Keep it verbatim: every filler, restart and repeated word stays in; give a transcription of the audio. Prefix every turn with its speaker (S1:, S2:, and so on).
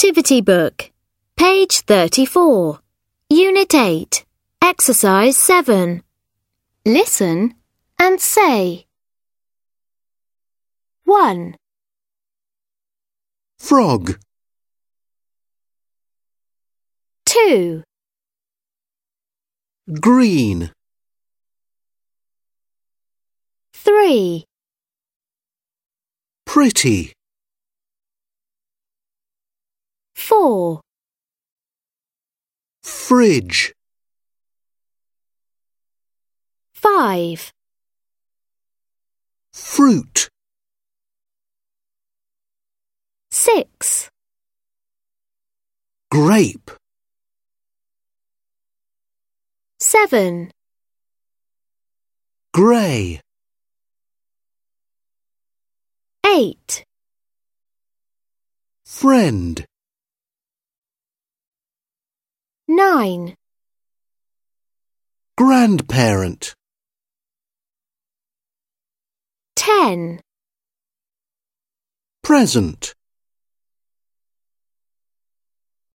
S1: Activity Book, page thirty-four, Unit eight, Exercise seven. Listen and say. one.
S2: Frog.
S1: two.
S2: Green.
S1: three.
S2: Pretty.
S1: four.
S2: Fridge.
S1: five.
S2: Fruit.
S1: six.
S2: Grape.
S1: seven.
S2: Grey.
S1: eight.
S2: Friend.
S1: nine.
S2: Grandparent.
S1: ten.
S2: Present.